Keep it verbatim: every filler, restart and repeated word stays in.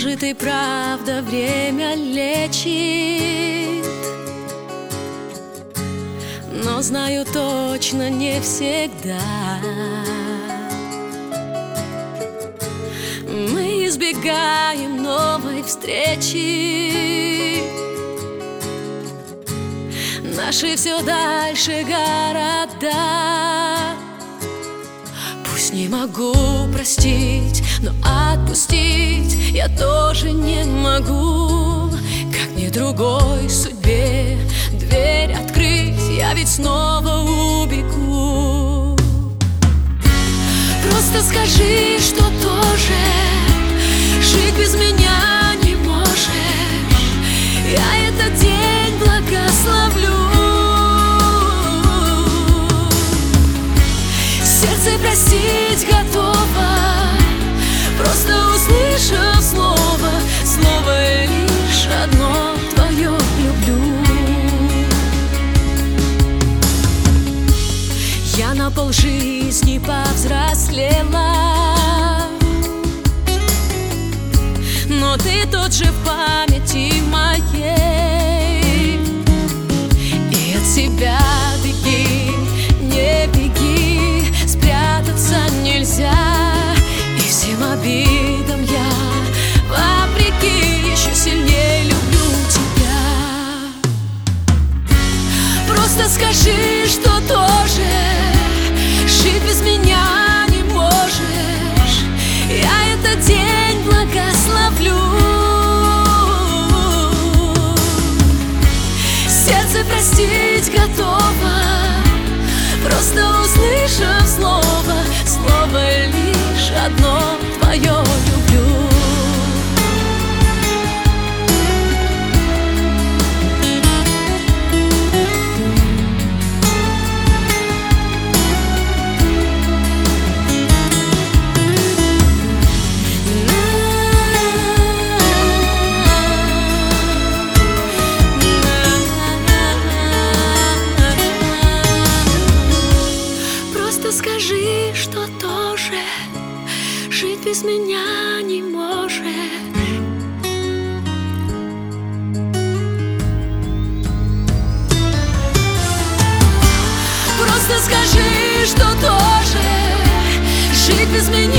Может, и правда время лечит, но знаю точно, не всегда. Мы избегаем новой встречи, наши все дальше города. Пусть не могу простить, но отпустить я тоже не могу. Как мне другой судьбе дверь открыть, я ведь снова убегу. Просто скажи, что тоже жить без меня не можешь. Я этот день благословлю. Сердце простить готово, просто услышав слово, слово лишь одно твое люблю. Я на полжизни повзрослела, но ты тот же в памяти моей. И от себя беги, не беги, спрятаться нельзя. И всем обидам я, вопреки, еще сильнее люблю тебя. Просто скажи, что тоже жить без меня не можешь. Я этот день благословлю. Сердце простить готово, просто услышав слово, слово лишь одно твое люблю. Скажи, что тоже жить без меня не можешь. Просто скажи, что тоже жить без меня